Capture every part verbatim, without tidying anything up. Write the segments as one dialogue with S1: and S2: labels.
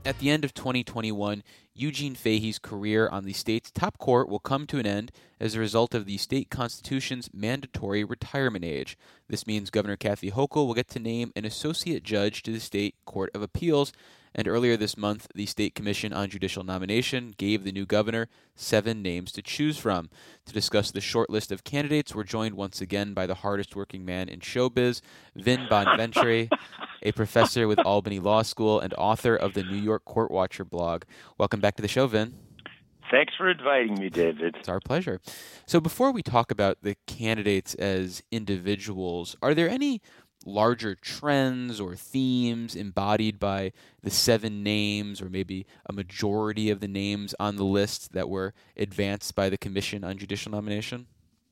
S1: At the end of twenty twenty-one, Eugene Fahey's career on the state's top court will come to an end as a result of the state constitution's mandatory retirement age. This means Governor Kathy Hochul will get to name an associate judge to the State Court of Appeals, and earlier this month, the State Commission on Judicial Nomination gave the new governor seven names to choose from. To discuss the short list of candidates, we're joined once again by the hardest working man in showbiz, Vin Bonventre, a professor with Albany Law School and author of the New York Court Watcher blog. Welcome back to the show, Vin.
S2: Thanks for inviting me, David.
S1: It's our pleasure. So before we talk about the candidates as individuals, are there any larger trends or themes embodied by the seven names or maybe a majority of the names on the list that were advanced by the Commission on Judicial Nomination?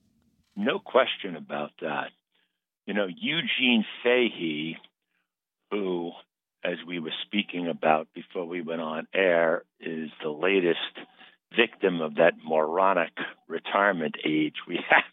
S2: No question about that. You know, Eugene Fahey, who, as we were speaking about before we went on air, is the latest victim of that moronic retirement age we have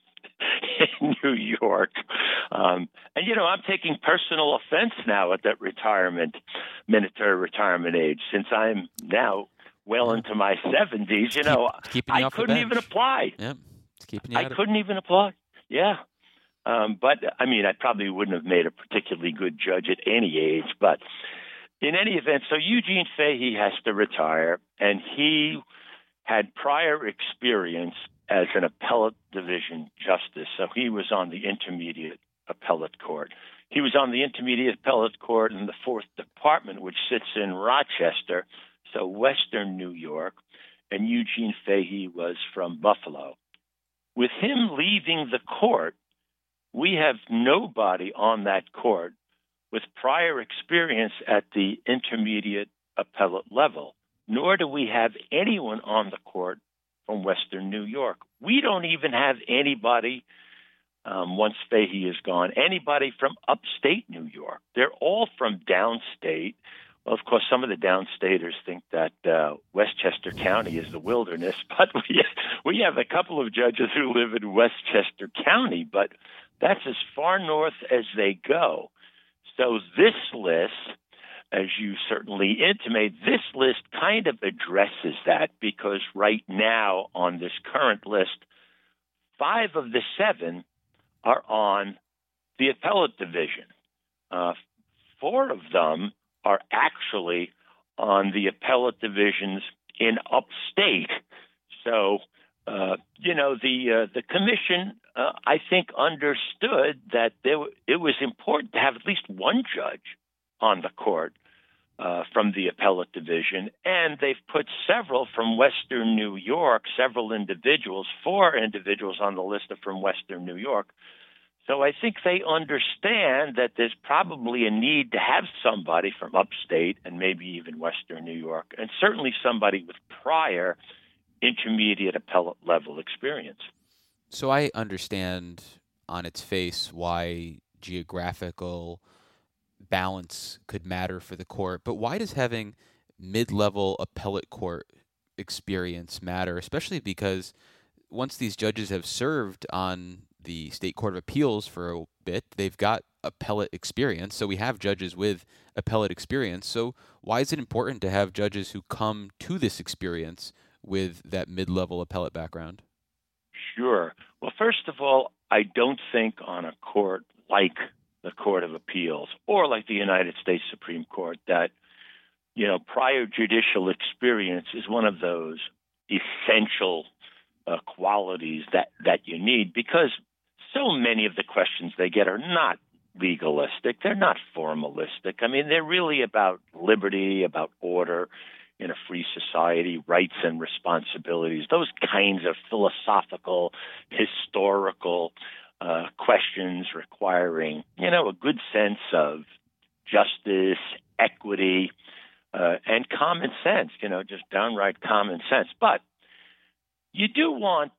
S2: in New York. Um, and, you know, I'm taking personal offense now at that retirement, mandatory retirement age, since I'm now well into my seventies. You know,
S1: Keep, you
S2: I couldn't even apply.
S1: Yep. It's keeping you
S2: I couldn't even apply. Yeah. Um, but, I mean, I probably wouldn't have made a particularly good judge at any age. But in any event, so Eugene Fahey has to retire, and he had prior experience as an appellate division justice. So he was on the intermediate appellate court. He was on the intermediate appellate court in the Fourth Department, which sits in Rochester, so Western New York, and Eugene Fahey was from Buffalo. With him leaving the court, we have nobody on that court with prior experience at the intermediate appellate level, nor do we have anyone on the court from Western New York. We don't even have anybody, um, once Fahey is gone, anybody from upstate New York. They're all from downstate. Well, of course, some of the downstaters think that uh, Westchester County is the wilderness, but we, we have a couple of judges who live in Westchester County, but that's as far north as they go. So this list, as you certainly intimate, this list kind of addresses that, because right now on this current list, five of the seven are on the appellate division. Uh, four of them are actually on the appellate divisions in upstate. So, uh, you know, the uh, the commission, uh, I think, understood that there w- it was important to have at least one judge on the court uh, from the appellate division, and they've put several from Western New York, several individuals, four individuals on the list are from Western New York. So I think they understand that there's probably a need to have somebody from upstate and maybe even Western New York, and certainly somebody with prior intermediate appellate level experience.
S1: So I understand on its face why geographical balance could matter for the court, but why does having mid-level appellate court experience matter, especially because once these judges have served on the State Court of Appeals for a bit, they've got appellate experience. So we have judges with appellate experience. So why is it important to have judges who come to this experience with that mid-level appellate background?
S2: Sure. Well, first of all, I don't think on a court like the Court of Appeals or like the United States Supreme Court that, you know, prior judicial experience is one of those essential uh, qualities that, that you need, because so many of the questions they get are not legalistic. They're not formalistic. I mean, they're really about liberty, about order in a free society, rights and responsibilities, those kinds of philosophical, historical uh, questions requiring, you know, a good sense of justice, equity, uh, and common sense, you know, just downright common sense. But you do want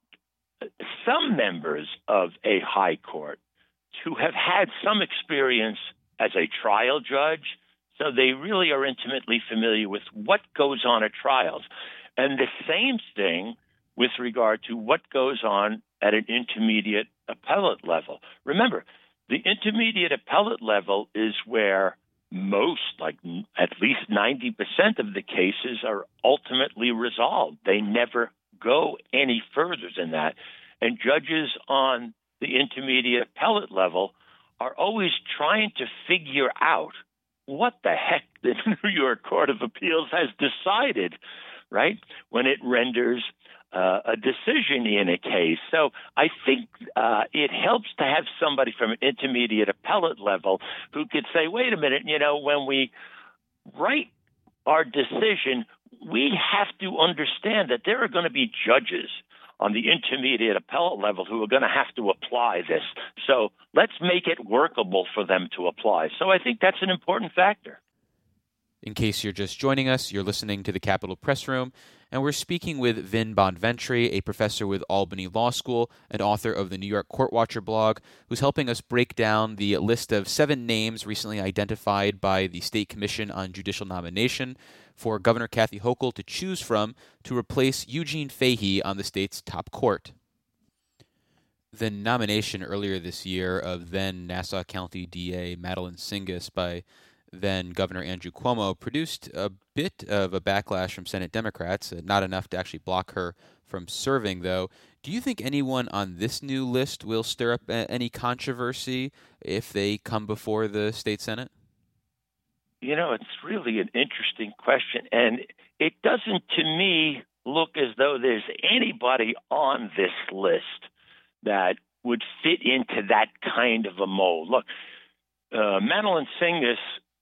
S2: some members of a high court who have had some experience as a trial judge, so they really are intimately familiar with what goes on at trials. And the same thing with regard to what goes on at an intermediate appellate level. Remember, the intermediate appellate level is where most, like at least ninety ninety percent of the cases are ultimately resolved. They never go any further than that. And judges on the intermediate appellate level are always trying to figure out what the heck the New York Court of Appeals has decided, right, when it renders uh, a decision in a case. So I think uh, it helps to have somebody from an intermediate appellate level who could say, wait a minute, you know, when we write our decision, we have to understand that there are going to be judges on the intermediate appellate level who are going to have to apply this. So let's make it workable for them to apply. So I think that's an important factor.
S1: In case you're just joining us, you're listening to the Capitol Press Room, and we're speaking with Vin Bonventry, a professor with Albany Law School and author of the New York Court Watcher blog, who's helping us break down the list of seven names recently identified by the State Commission on Judicial Nomination for Governor Kathy Hochul to choose from to replace Eugene Fahey on the state's top court. The nomination earlier this year of then Nassau County D A Madeline Singas by then Governor Andrew Cuomo produced a bit of a backlash from Senate Democrats, uh, not enough to actually block her from serving, though. Do you think anyone on this new list will stir up a- any controversy if they come before the state Senate?
S2: You know, it's really an interesting question, and it doesn't, to me, look as though there's anybody on this list that would fit into that kind of a mold. Look, uh, Madeline Singas,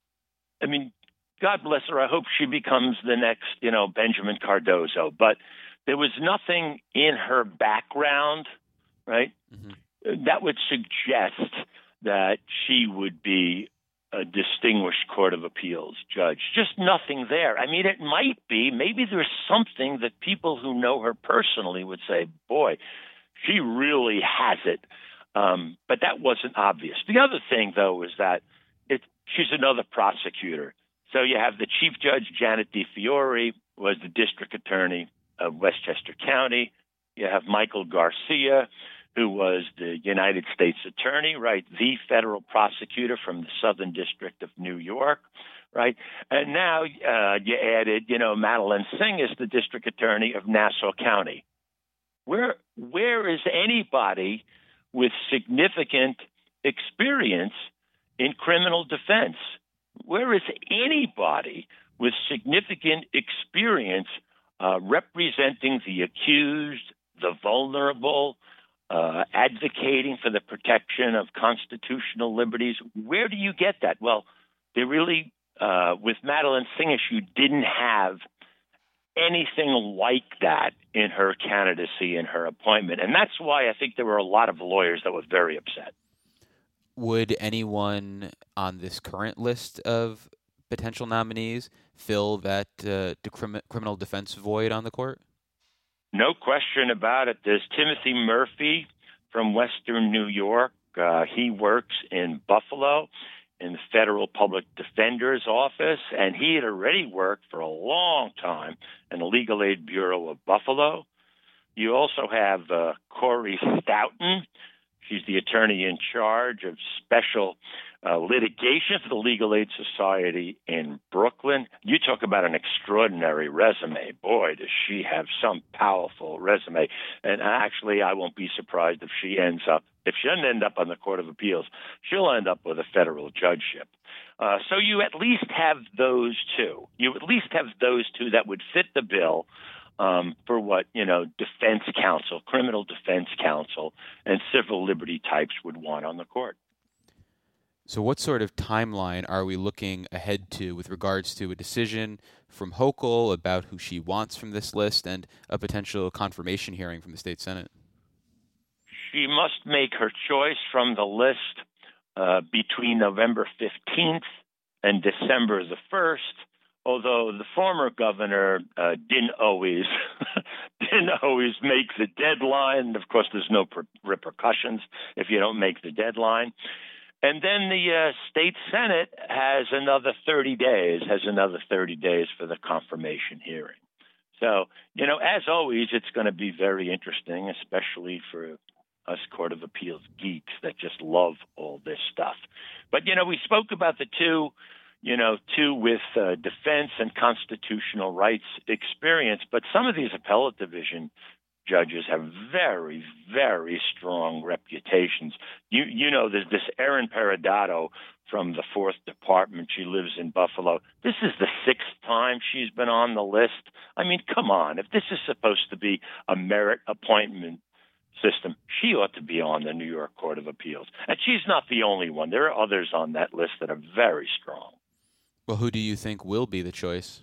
S2: I mean, God bless her. I hope she becomes the next, you know, Benjamin Cardozo. But there was nothing in her background, right, mm-hmm. that would suggest that she would be a distinguished Court of Appeals judge. Just nothing there. I mean, it might be. Maybe there's something that people who know her personally would say, boy, she really has it. Um, but that wasn't obvious. The other thing, though, is that it, she's another prosecutor. So you have the Chief Judge, Janet DeFiore, was the district attorney of Westchester County. You have Michael Garcia, who was the United States attorney, right, the federal prosecutor from the Southern District of New York, right? And now uh, you added, you know, Madeline Singas, the district attorney of Nassau County. Where, where is anybody with significant experience in criminal defense? Where is anybody with significant experience uh, representing the accused, the vulnerable, uh, advocating for the protection of constitutional liberties? Where do you get that? Well, they really, uh, with Madeline Singas, you didn't have anything like that in her candidacy and her appointment. And that's why I think there were a lot of lawyers that were very upset.
S1: Would anyone on this current list of potential nominees fill that uh, decrim- criminal defense void on the court?
S2: No question about it. There's Timothy Murphy from Western New York. Uh, he works in Buffalo in the Federal Public Defender's Office, and he had already worked for a long time in the Legal Aid Bureau of Buffalo. You also have uh, Corey Stoughton. She's the attorney in charge of special uh, litigation for the Legal Aid Society in Brooklyn. You talk about an extraordinary resume. Boy, does she have some powerful resume. And actually, I won't be surprised if she ends up, if she doesn't end up on the Court of Appeals, she'll end up with a federal judgeship. Uh, so you at least have those two. You at least have those two that would fit the bill. Um, for what, you know, defense counsel, criminal defense counsel, and civil liberty types would want on the court.
S1: So what sort of timeline are we looking ahead to with regards to a decision from Hochul about who she wants from this list and a potential confirmation hearing from the state Senate?
S2: She must make her choice from the list uh, between November fifteenth and December the first. Although the former governor uh, didn't always didn't always make the deadline. Of course, there's no per- repercussions if you don't make the deadline. And then the uh, state Senate has another thirty days, has another thirty days for the confirmation hearing. So, you know, as always, it's going to be very interesting, especially for us Court of Appeals geeks that just love all this stuff. But, you know, we spoke about the two you know, two with uh, defense and constitutional rights experience. But some of these appellate division judges have very, very strong reputations. You you know, there's this Erin Perodato from the Fourth Department. She lives in Buffalo. This is the sixth time she's been on the list. I mean, come on. If this is supposed to be a merit appointment system, she ought to be on the New York Court of Appeals. And she's not the only one. There are others on that list that are very strong.
S1: Well, who do you think will be the choice?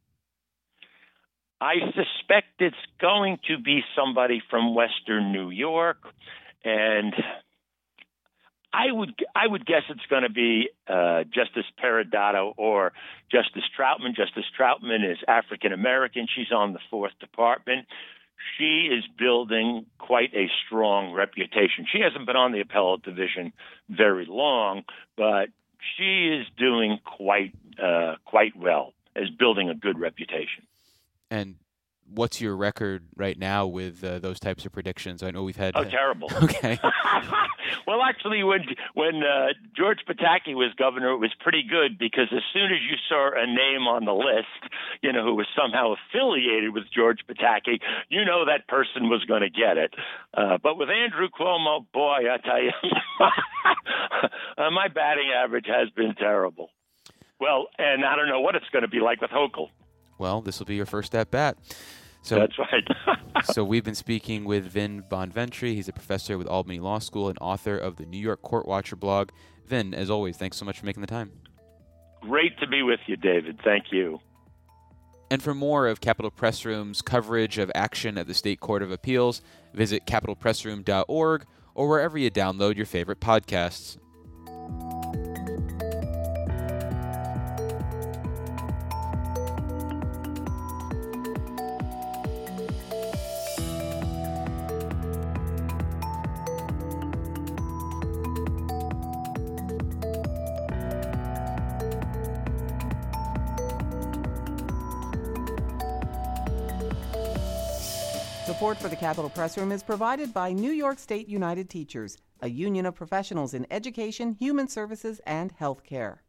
S2: I suspect it's going to be somebody from Western New York, and I would I would guess it's going to be uh, Justice Perodato or Justice Troutman. Justice Troutman is African American. She's on the Fourth Department. She is building quite a strong reputation. She hasn't been on the appellate division very long, but she is doing quite uh, quite well, is building a good reputation.
S1: And what's your record right now with uh, those types of predictions? I know we've had...
S2: Oh,
S1: uh,
S2: terrible.
S1: Okay.
S2: Well, actually, when when uh, George Pataki was governor, it was pretty good, because as soon as you saw a name on the list, you know, who was somehow affiliated with George Pataki, you know that person was going to get it. Uh, but with Andrew Cuomo, boy, I tell you, uh, my batting average has been terrible. Well, and I don't know what it's going to be like with Hochul.
S1: Well, this will be your first at bat. So,
S2: That's right.
S1: So we've been speaking with Vin Bonventry. He's a professor with Albany Law School and author of the New York Court Watcher blog. Vin, as always, thanks so much for making the time.
S2: Great to be with you, David. Thank you.
S1: And for more of Capitol Press Room's coverage of action at the State Court of Appeals, visit capitol press room dot org or wherever you download your favorite podcasts.
S3: Support for the Capitol Press Room is provided by New York State United Teachers, a union of professionals in education, human services, and healthcare.